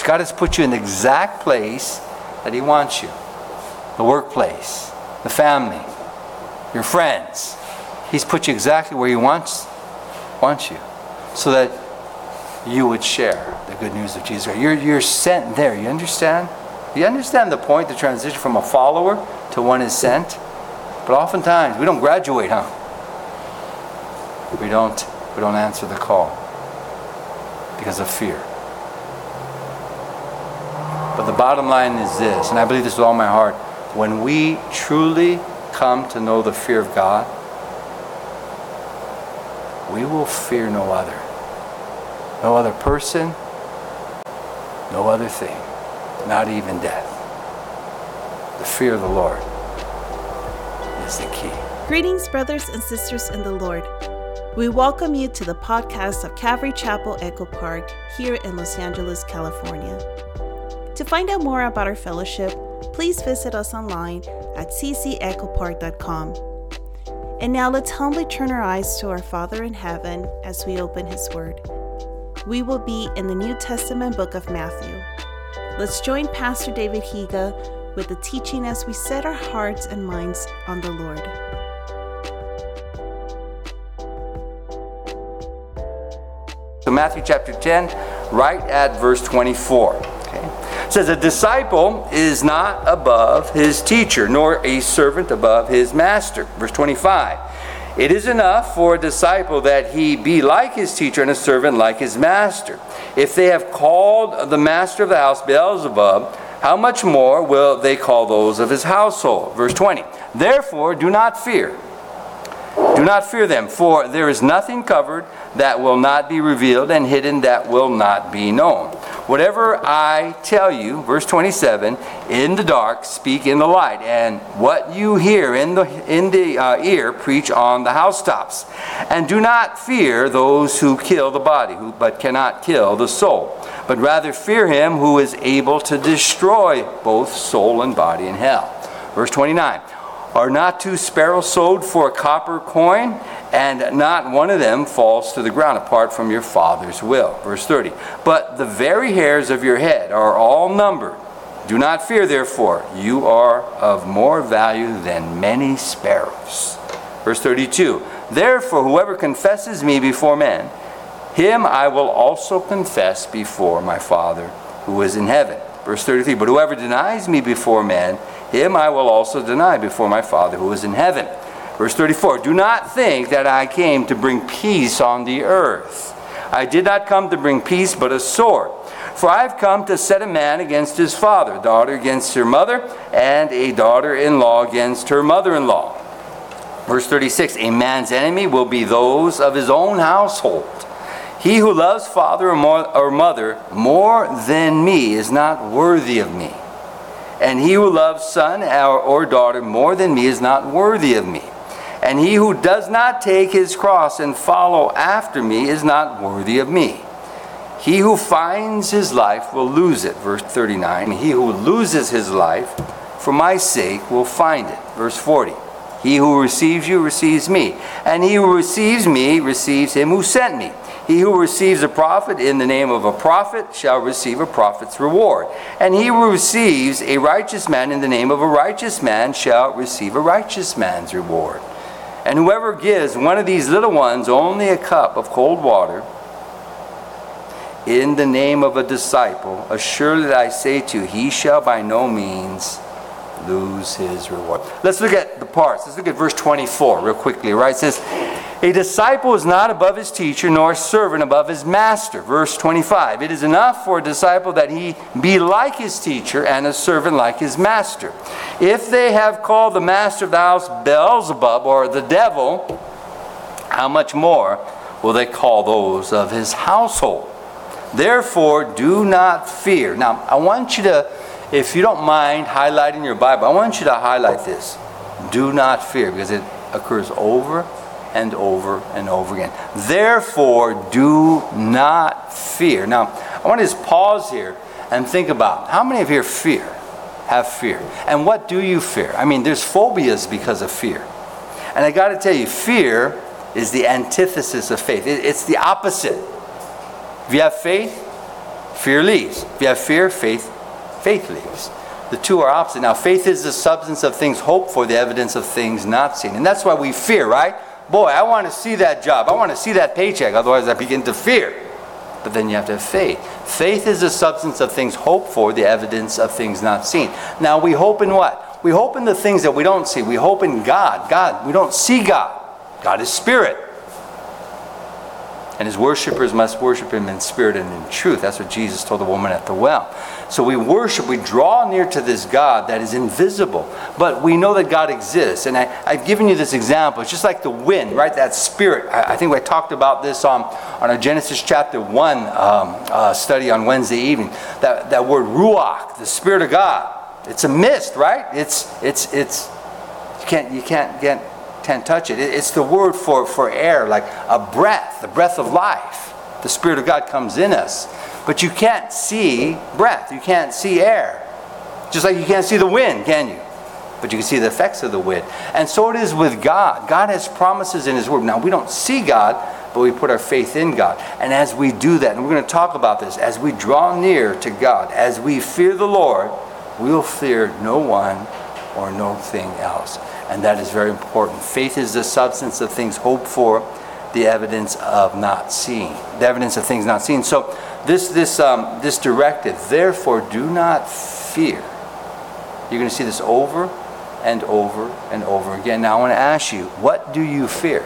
God has put you in the exact place that He wants you. The workplace, the family, your friends. He's put you exactly where He wants you, so that you would share the good news of Jesus. You're sent there. You understand? You understand the point, the transition from a follower to one is sent? But oftentimes we don't graduate, huh? We don't answer the call because of fear. But the bottom line is this, and I believe this with all my heart: when we truly come to know the fear of God, we will fear no other. No other person, no other thing, not even death. The fear of the Lord is the key. Greetings, brothers and sisters in the Lord. We welcome you to the podcast of Calvary Chapel Echo Park here in Los Angeles, California. To find out more about our fellowship, please visit us online at ccechopark.com. And now let's humbly turn our eyes to our Father in heaven as we open His Word. We will be in the New Testament book of Matthew. Let's join Pastor David Higa with the teaching as we set our hearts and minds on the Lord. So Matthew chapter 10, right at verse 24. It says, a disciple is not above his teacher, nor a servant above his master. Verse 25. It is enough for a disciple that he be like his teacher and a servant like his master. If they have called the master of the house Beelzebub, how much more will they call those of his household? Verse 20. Therefore, do not fear. Do not fear them, for there is nothing covered that will not be revealed, and hidden that will not be known. Whatever I tell you, verse 27, in the dark, speak in the light, and what you hear in the ear, preach on the housetops. And do not fear those who kill the body, but cannot kill the soul, but rather fear him who is able to destroy both soul and body in hell. Verse 29. Are not 2 sparrows sold for a copper coin, and not one of them falls to the ground apart from your Father's will? Verse 30. But the very hairs of your head are all numbered. Do not fear, therefore. You are of more value than many sparrows. Verse 32. Therefore, whoever confesses me before men, him I will also confess before my Father who is in heaven. Verse 33. But whoever denies me before men, him I will also deny before my Father who is in heaven. Verse 34, do not think that I came to bring peace on the earth. I did not come to bring peace, but a sword. For I have come to set a man against his father, daughter against her mother, and a daughter-in-law against her mother-in-law. Verse 36, a man's enemy will be those of his own household. He who loves father or mother more than me is not worthy of me. And he who loves son or daughter more than me is not worthy of me. And he who does not take his cross and follow after me is not worthy of me. He who finds his life will lose it. Verse 39. He who loses his life for my sake will find it. Verse 40. He who receives you receives me. And he who receives me receives him who sent me. He who receives a prophet in the name of a prophet shall receive a prophet's reward. And he who receives a righteous man in the name of a righteous man shall receive a righteous man's reward. And whoever gives one of these little ones only a cup of cold water in the name of a disciple, assuredly I say to you, he shall by no means lose his reward. Let's look at the parts. Let's look at verse 24 real quickly. Right? It says, a disciple is not above his teacher, nor a servant above his master. Verse 25. It is enough for a disciple that he be like his teacher, and a servant like his master. If they have called the master of the house Beelzebub, or the devil, how much more will they call those of his household? Therefore, do not fear. Now, I want you to, if you don't mind highlighting your Bible, I want you to highlight this. Do not fear, because it occurs over and over and over again. Therefore, do not fear. Now, I want to just pause here and think about, how many of you have fear? And what do you fear? I mean, there's phobias because of fear. And I got to tell you, fear is the antithesis of faith. It's the opposite. If you have faith, Fear leaves. If you have fear, faith leaves. The two are opposite. Now, faith is the substance of things hoped for, the evidence of things not seen. And that's why we fear, right? Boy, I want to see that job. I want to see that paycheck. Otherwise, I begin to fear. But then you have to have faith. Faith is the substance of things hoped for, the evidence of things not seen. Now, we hope in what? We hope in the things that we don't see. We hope in God. God, we don't see God. God is spirit. And his worshipers must worship him in spirit and in truth. That's what Jesus told the woman at the well. So we worship, we draw near to this God that is invisible. But we know that God exists. And I've given you this example. It's just like the wind, right? That spirit. I think we talked about this on our Genesis chapter 1 study on Wednesday evening. That word ruach, the Spirit of God. It's a mist, right? You can't touch it. It's the word for air, like a breath, the breath of life. The Spirit of God comes in us. But you can't see breath. You can't see air. Just like you can't see the wind, can you? But you can see the effects of the wind. And so it is with God. God has promises in his word. Now, we don't see God, but we put our faith in God. And as we do that, and we're going to talk about this, as we draw near to God, as we fear the Lord, we'll fear no one or no thing else. And that is very important. Faith is the substance of things hoped for, the evidence of not seen. The evidence of things not seen. So this directive, therefore do not fear. You're going to see this over and over and over again. Now I want to ask you, what do you fear?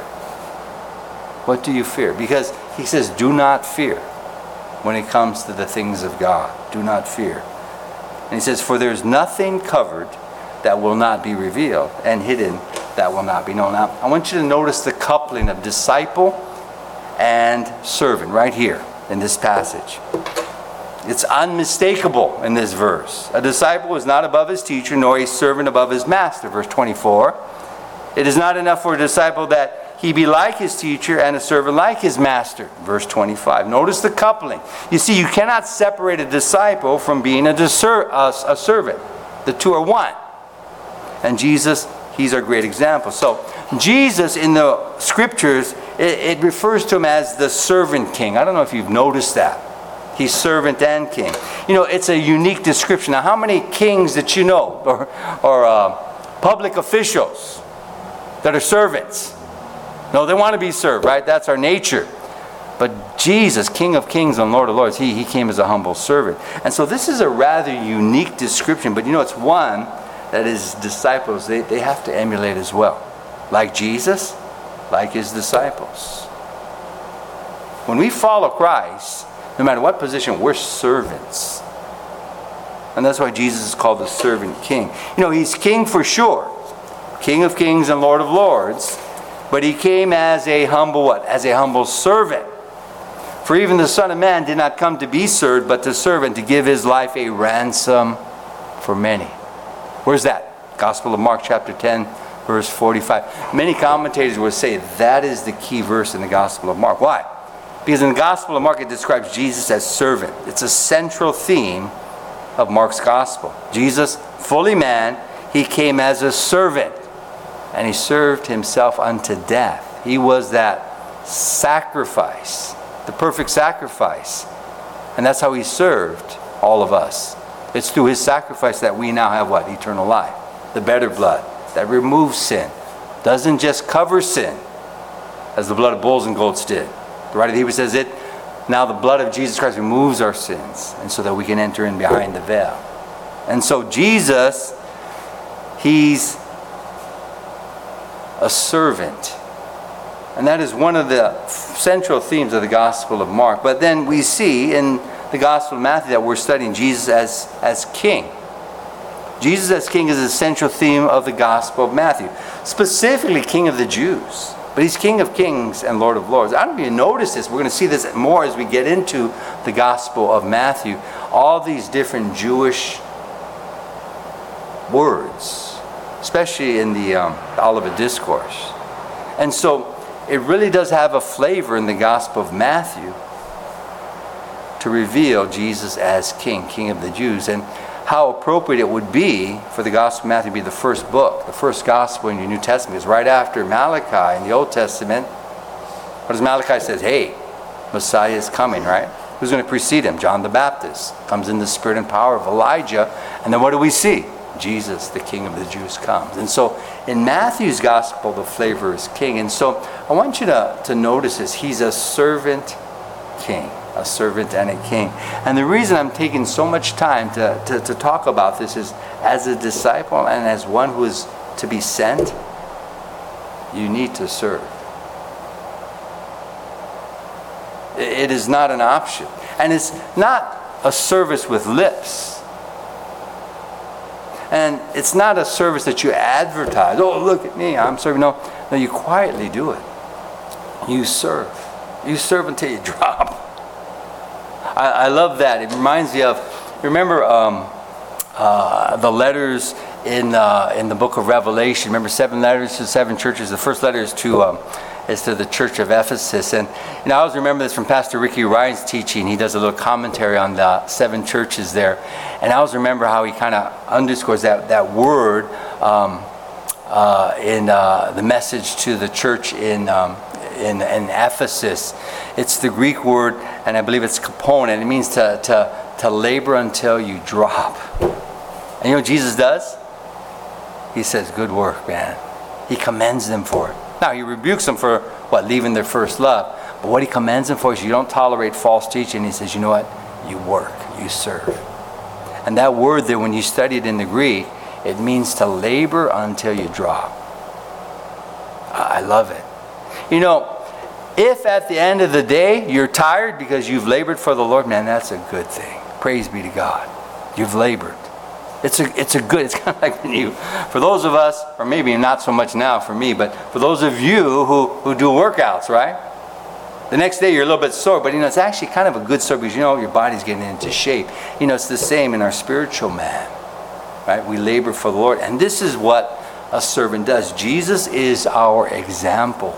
What do you fear? Because he says, do not fear when it comes to the things of God. Do not fear. And he says, for there's nothing covered that will not be revealed, and hidden that will not be known. Now, I want you to notice the coupling of disciple and servant right here in this passage. It's unmistakable in this verse. A disciple is not above his teacher, nor a servant above his master, verse 24. It is not enough for a disciple that he be like his teacher and a servant like his master, verse 25. Notice the coupling. You see, you cannot separate a disciple from being a servant. The two are one. And Jesus, he's our great example. So Jesus in the scriptures, it refers to him as the servant king. I don't know if you've noticed that. He's servant and king. You know, it's a unique description. Now, how many kings that you know, or public officials that are servants? No, they want to be served, right? That's our nature. But Jesus, King of Kings and Lord of Lords, he came as a humble servant. And so this is a rather unique description, but you know, it's one that his disciples, they have to emulate as well. Like Jesus, like his disciples. When we follow Christ, no matter what position, we're servants. And that's why Jesus is called the servant king. You know, he's king for sure. King of Kings and Lord of Lords. But he came as a humble what? As a humble servant. For even the Son of Man did not come to be served, but to serve and to give his life a ransom for many. Where's that? Gospel of Mark chapter 10, verse 45. Many commentators would say that is the key verse in the Gospel of Mark. Why? Because in the Gospel of Mark it describes Jesus as servant. It's a central theme of Mark's Gospel. Jesus, fully man, he came as a servant. And he served himself unto death. He was that sacrifice, the perfect sacrifice. And that's how he served all of us. It's through his sacrifice that we now have what? Eternal life. The better blood that removes sin. Doesn't just cover sin, as the blood of bulls and goats did. The writer of Hebrews says it, now the blood of Jesus Christ removes our sins, and so that we can enter in behind the veil. And so Jesus, he's a servant. And that is one of the central themes of the Gospel of Mark. But then we see in the Gospel of Matthew that we're studying Jesus as king. Jesus as king is a central theme of the Gospel of Matthew. Specifically, king of the Jews. But he's King of Kings and Lord of Lords. I don't know if you notice this. We're going to see this more as we get into the Gospel of Matthew. All these different Jewish words, especially in the Olivet Discourse. And so it really does have a flavor in the Gospel of Matthew to reveal Jesus as King, King of the Jews. And how appropriate it would be for the Gospel of Matthew to be the first book, the first Gospel in your New Testament. Because right after Malachi in the Old Testament, what does Malachi say? Hey, Messiah is coming, right? Who's going to precede him? John the Baptist comes in the spirit and power of Elijah. And then what do we see? Jesus, the King of the Jews, comes. And so in Matthew's gospel, the flavor is king. And so I want you to notice this. He's a servant king. A servant and a king. And the reason I'm taking so much time to talk about this is, as a disciple and as one who is to be sent, you need to serve. It is not an option. And it's not a service with lips. And it's not a service that you advertise. Oh, look at me, I'm serving. No, you quietly do it. You serve. You serve until you drop. I love that. It reminds me of, remember the letters in the book of Revelation. Remember 7 letters to 7 churches. The first letter is to the church of Ephesus. And I always remember this from Pastor Ricky Ryan's teaching. He does a little commentary on the 7 churches there. And I always remember how he kind of underscores that word in the message to the church in Ephesus. It's the Greek word, and I believe it's kapon, and it means to labor until you drop. And you know what Jesus does? He says, good work, man. He commends them for it. Now, he rebukes them for, leaving their first love. But what he commends them for is you don't tolerate false teaching. He says, you know what? You work, you serve. And that word there, when you study it in the Greek, it means to labor until you drop. I love it. You know, if at the end of the day you're tired because you've labored for the Lord, man, that's a good thing. Praise be to God. You've labored. It's kind of like when you, for those of us, or maybe not so much now for me, but for those of you who do workouts, right? The next day you're a little bit sore, but it's actually kind of a good sore because your body's getting into shape. It's the same in our spiritual man, right? We labor for the Lord. And this is what a servant does. Jesus is our example.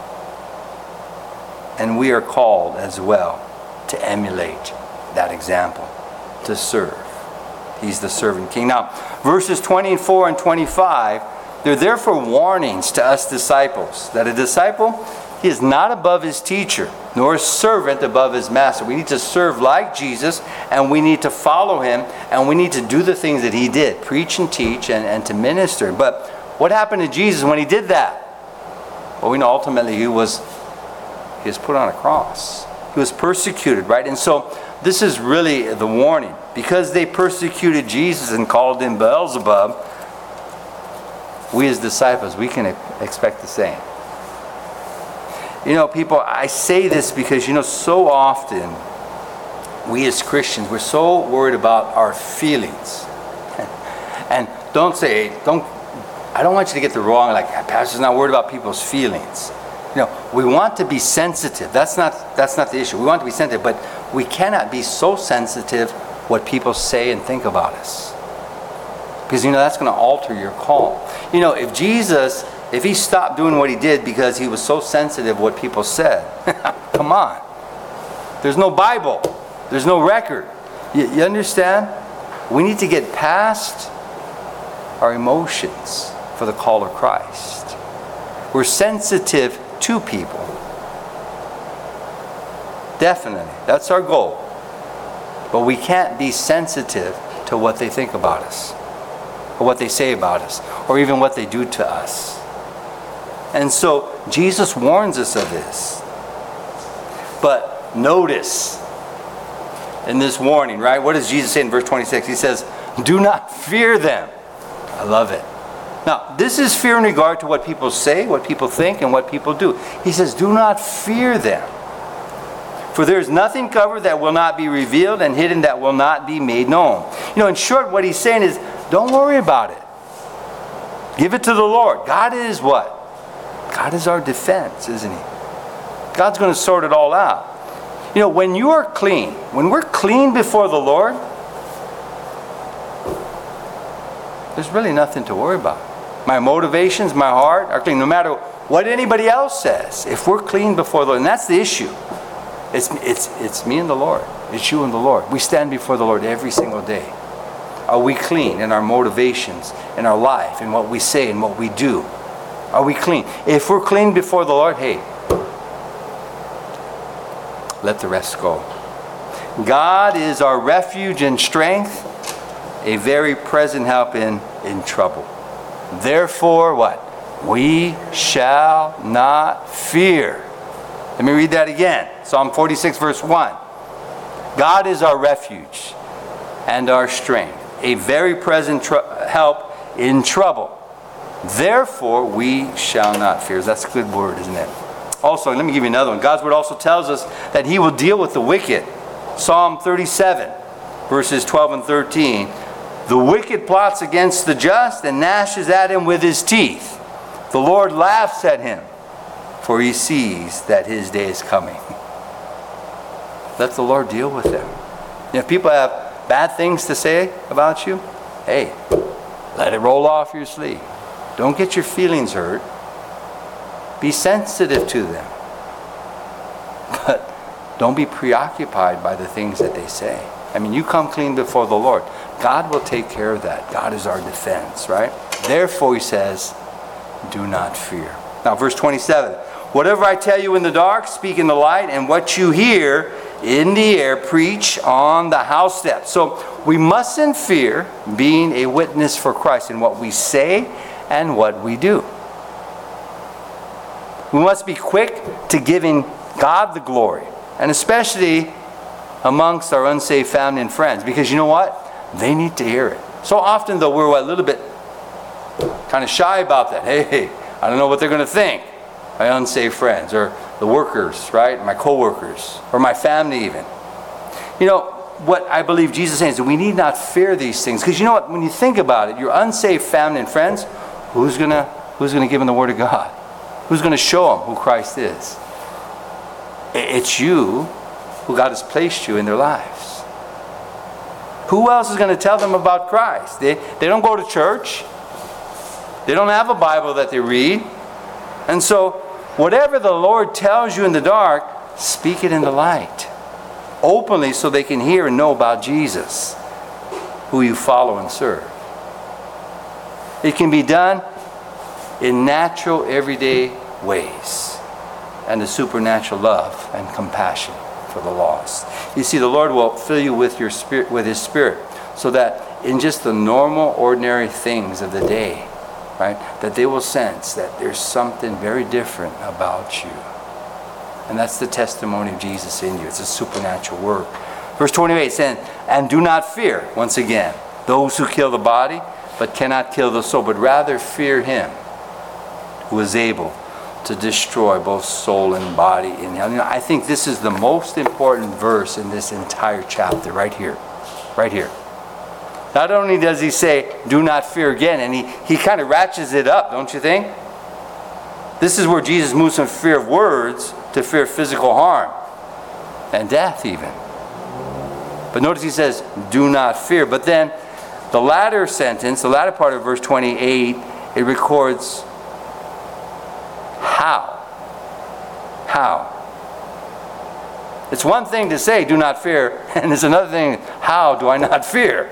And we are called as well to emulate that example, to serve. He's the servant king. Now, verses 24 and 25, they're therefore warnings to us disciples, that a disciple, he is not above his teacher, nor a servant above his master. We need to serve like Jesus, and we need to follow him, and we need to do the things that he did, preach and teach and to minister. But what happened to Jesus when he did that? Well, we know ultimately he was put on a cross. He was persecuted, right? And so this is really the warning. Because they persecuted Jesus and called him Beelzebub, we as disciples, we can expect the same. People, I say this because, so often we as Christians, we're so worried about our feelings. And I don't want you to get the wrong, like, Pastor's not worried about people's feelings. We want to be sensitive. That's not the issue. We want to be sensitive, but we cannot be so sensitive what people say and think about us. Because, that's going to alter your call. If Jesus, if he stopped doing what he did because he was so sensitive what people said, come on. There's no Bible. There's no record. You understand? We need to get past our emotions for the call of Christ. We're sensitive to people. Definitely. That's our goal. But we can't be sensitive to what they think about us, or what they say about us, or even what they do to us. And so Jesus warns us of this. But notice in this warning, right? What does Jesus say in verse 26? He says, do not fear them. I love it. Now, this is fear in regard to what people say, what people think, and what people do. He says, do not fear them. For there is nothing covered that will not be revealed, and hidden that will not be made known. In short, what he's saying is, don't worry about it. Give it to the Lord. God is what? God is our defense, isn't he? God's going to sort it all out. When you are clean, when we're clean before the Lord, there's really nothing to worry about. My motivations, my heart are clean. No matter what anybody else says, if we're clean before the Lord, and that's the issue. It's me and the Lord. It's you and the Lord. We stand before the Lord every single day. Are we clean in our motivations, in our life, in what we say and what we do? Are we clean? If we're clean before the Lord, hey, let the rest go. God is our refuge and strength, a very present help in trouble. Therefore, what? We shall not fear. Let me read that again. Psalm 46, verse 1. God is our refuge and our strength, a very present help in trouble. Therefore, we shall not fear. That's a good word, isn't it? Also, let me give you another one. God's word also tells us that he will deal with the wicked. Psalm 37, verses 12 and 13. The wicked plots against the just and gnashes at him with his teeth. The Lord laughs at him, for he sees that his day is coming. Let the Lord deal with them. If people have bad things to say about you, hey, let it roll off your sleeve. Don't get your feelings hurt. Be sensitive to them. But don't be preoccupied by the things that they say. I mean, you come clean before the Lord. God will take care of that. God is our defense, right? Therefore, he says, do not fear. Now, verse 27. Whatever I tell you in the dark, speak in the light, and what you hear in the air, preach on the house steps. So we mustn't fear being a witness for Christ in what we say and what we do. We must be quick to giving God the glory, and especially amongst our unsaved family and friends, because you know what? They need to hear it. So often, though, we're a little bit kind of shy about that. Hey, I don't know what they're going to think. My unsaved friends, or the workers, right? My co-workers, or my family even. You know, what I believe Jesus is saying is that we need not fear these things. Because you know what? When you think about it, your unsaved family and friends, who's going to give them the Word of God? Who's going to show them who Christ is? It's you who God has placed you in their lives. Who else is going to tell them about Christ? They don't go to church. They don't have a Bible that they read. And so, whatever the Lord tells you in the dark, speak it in the light. Openly, so they can hear and know about Jesus, who you follow and serve. It can be done in natural, everyday ways, and the supernatural love and compassion for the lost. You see, the Lord will fill you with your spirit, with His Spirit, so that in just the normal, ordinary things of the day, right, that they will sense that there's something very different about you. And that's the testimony of Jesus in you. It's a supernatural work. Verse 28 says, and do not fear, once again, those who kill the body, but cannot kill the soul, but rather fear Him who is able to destroy both soul and body in hell. You know, I think this is the most important verse in this entire chapter, right here. Right here. Not only does he say, do not fear again, and he kind of ratchets it up, don't you think? This is where Jesus moves from fear of words to fear of physical harm and death even. But notice he says, do not fear. But then the latter sentence, the latter part of verse 28, it records how. How. It's one thing to say, do not fear, and it's another thing, how do I not fear?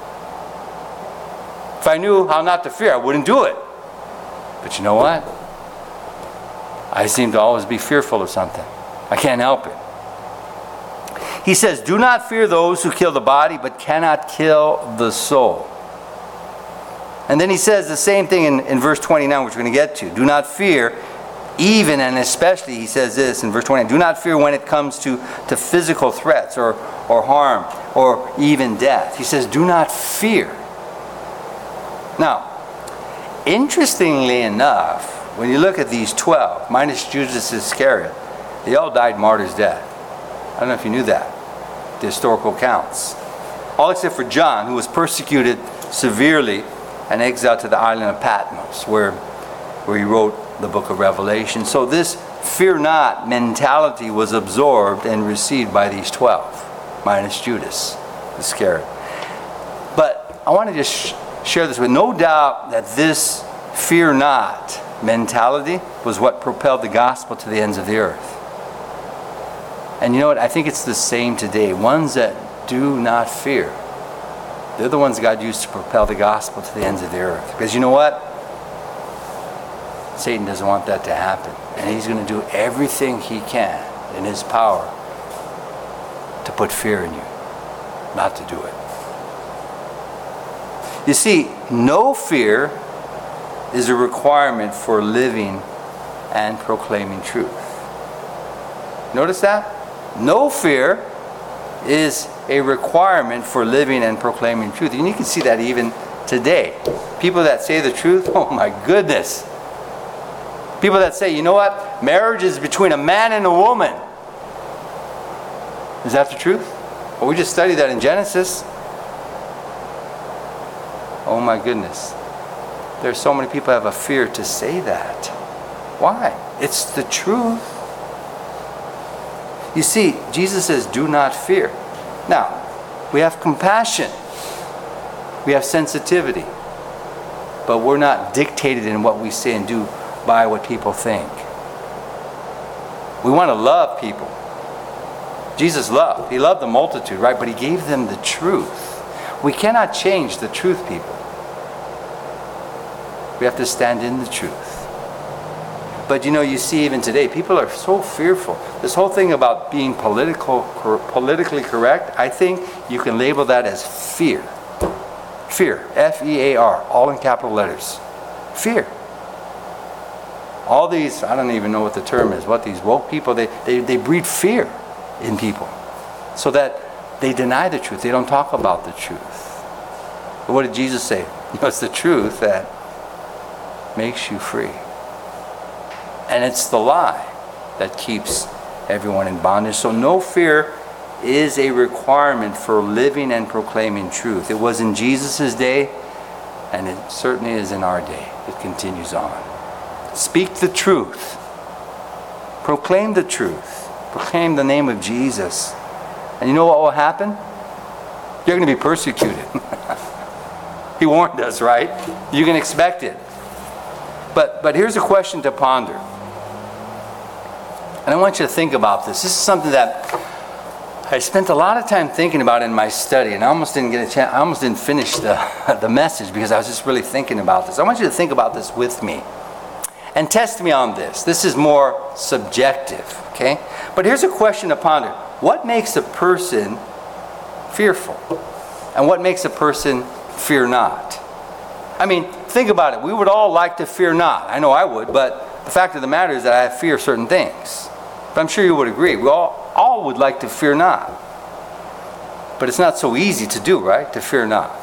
If I knew how not to fear, I wouldn't do it. But you know what? I seem to always be fearful of something. I can't help it. He says, do not fear those who kill the body, but cannot kill the soul. And then he says the same thing in verse 29, which we're going to get to. Do not fear, even and especially, he says this in verse 29, do not fear when it comes to physical threats or harm or even death. He says, do not fear. Now, interestingly enough, when you look at these 12, minus Judas Iscariot, they all died martyr's death. I don't know if you knew that. The historical accounts. All except for John, who was persecuted severely and exiled to the island of Patmos, where he wrote the book of Revelation. So this fear not mentality was absorbed and received by these 12, minus Judas Iscariot. But I want to just share this with no doubt that this fear not mentality was what propelled the gospel to the ends of the earth. And you know what? I think it's the same today. Ones that do not fear, they're the ones God used to propel the gospel to the ends of the earth. Because you know what? Satan doesn't want that to happen. And he's going to do everything he can in his power to to put fear in you, not to do it. You see, no fear is a requirement for living and proclaiming truth. Notice that? No fear is a requirement for living and proclaiming truth. And you can see that even today. People that say the truth, oh my goodness. People that say, you know what? Marriage is between a man and a woman. Is that the truth? Well, we just studied that in Genesis. Oh my goodness. There's so many people have a fear to say that. Why? It's the truth. You see, Jesus says, do not fear. Now, we have compassion. We have sensitivity. But we're not dictated in what we say and do by what people think. We want to love people. Jesus loved. He loved the multitude, right? But he gave them the truth. We cannot change the truth, people. We have to stand in the truth. But you see even today, people are so fearful. This whole thing about being politically correct, I think you can label that as fear. Fear, F-E-A-R, all in capital letters. Fear. All these, I don't even know what the term is, what these woke people, they breed fear in people so that they deny the truth. They don't talk about the truth. But what did Jesus say? It's the truth that makes you free. And it's the lie that keeps everyone in bondage. So no fear is a requirement for living and proclaiming truth. It was in Jesus' day, and it certainly is in our day. It continues on. Speak the truth. Proclaim the truth. Proclaim the name of Jesus. And you know what will happen? You're going to be persecuted. He warned us, right? You can expect it. But here's a question to ponder. And I want you to think about this. This is something that I spent a lot of time thinking about in my study, and I almost didn't get a chance. I almost didn't finish the message because I was just really thinking about this. I want you to think about this with me and test me on this. This is more subjective, okay? But here's a question to ponder. What makes a person fearful? And what makes a person fear not? I mean, think about it. We would all like to fear not. I know I would, but the fact of the matter is that I fear certain things. But I'm sure you would agree. We all would like to fear not. But it's not so easy to do, right? To fear not.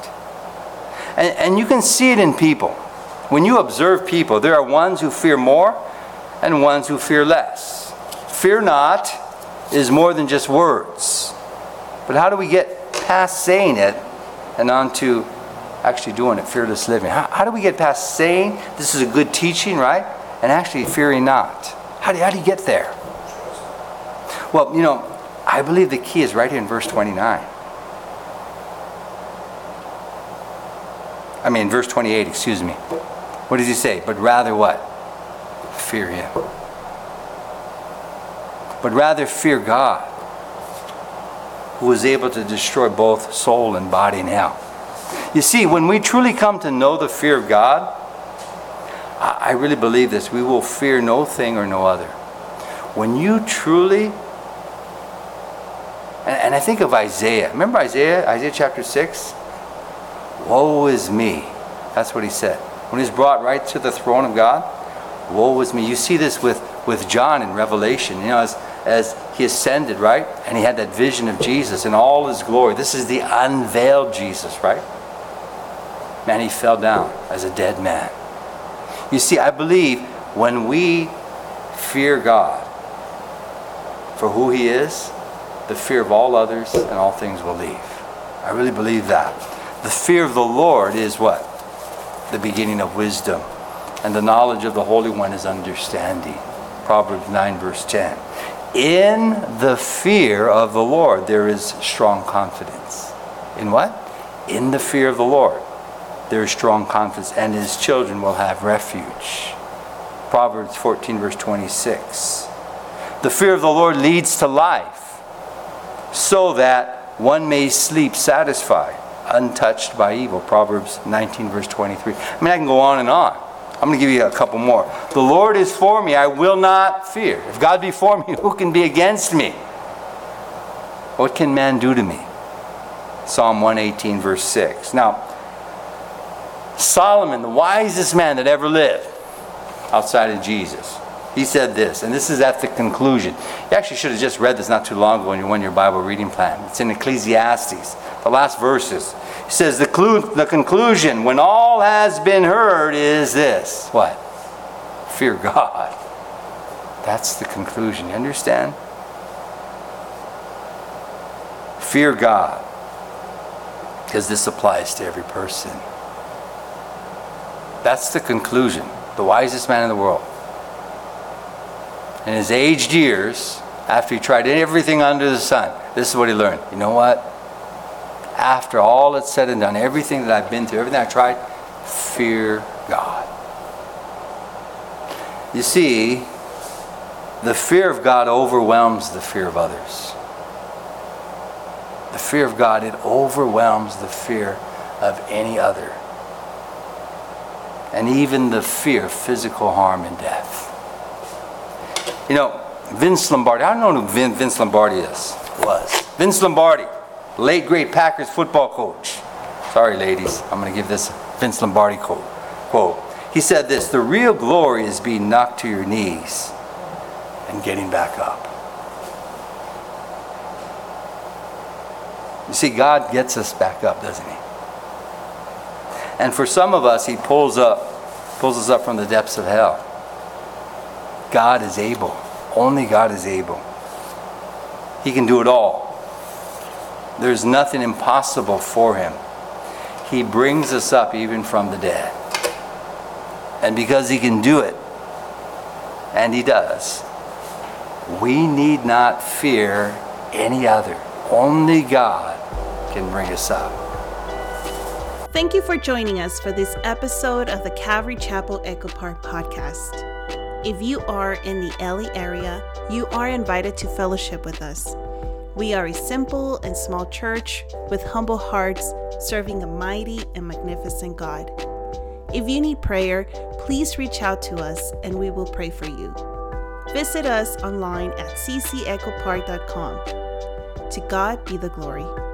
And you can see it in people. When you observe people, there are ones who fear more and ones who fear less. Fear not is more than just words. But how do we get past saying it and on to actually doing it, fearless living? How do we get past saying this is a good teaching, right? And actually fearing not? How do you get there? Well, I believe the key is right here in verse 29. Verse 28, excuse me. What does he say? But rather what? Fear him. But rather fear God, who is able to destroy both soul and body in hell. You see, when we truly come to know the fear of God, I really believe this. We will fear no thing or no other. When you truly... And I think of Isaiah. Remember Isaiah chapter 6? Woe is me. That's what he said. When he's brought right to the throne of God, woe is me. You see this with John in Revelation. As he ascended, right? And he had that vision of Jesus in all his glory. This is the unveiled Jesus, right? Man, he fell down as a dead man. You see, I believe when we fear God for who he is, the fear of all others and all things will leave. I really believe that. The fear of the Lord is what? The beginning of wisdom. And the knowledge of the Holy One is understanding. Proverbs 9 verse 10. In the fear of the Lord there is strong confidence. In what? In the fear of the Lord there is strong confidence, and his children will have refuge. Proverbs 14 verse 26. The fear of the Lord leads to life, so that one may sleep satisfied, untouched by evil. Proverbs 19 verse 23. I can go on and on. I'm going to give you a couple more. The Lord is for me, I will not fear. If God be for me, who can be against me? What can man do to me? Psalm 118, verse 6. Now, Solomon, the wisest man that ever lived outside of Jesus, he said this, and this is at the conclusion. You actually should have just read this not too long ago when you won your Bible reading plan. It's in Ecclesiastes, the last verses. He says, the conclusion, when all has been heard, is this. What? Fear God. That's the conclusion. You understand? Fear God. Because this applies to every person. That's the conclusion. The wisest man in the world. In his aged years, after he tried everything under the sun, this is what he learned. You know what? After all that's said and done, everything that I've been through, everything I've tried, fear God. You see, the fear of God overwhelms the fear of others. The fear of God, it overwhelms the fear of any other. And even the fear of physical harm and death. You know, Vince Lombardi, I don't know who Vince Lombardi was. Vince Lombardi, late great Packers football coach. Sorry ladies, I'm going to give this Vince Lombardi quote. He said this, the real glory is being knocked to your knees and getting back up. You see, God gets us back up, doesn't he? And for some of us, he pulls us up from the depths of hell. God is able. Only God is able. He can do it all. There's nothing impossible for him. He brings us up even from the dead. And because he can do it, and he does, we need not fear any other. Only God can bring us up. Thank you for joining us for this episode of the Calvary Chapel Echo Park podcast. If you are in the LA area, you are invited to fellowship with us. We are a simple and small church with humble hearts serving a mighty and magnificent God. If you need prayer, please reach out to us and we will pray for you. Visit us online at ccechopark.com. To God be the glory.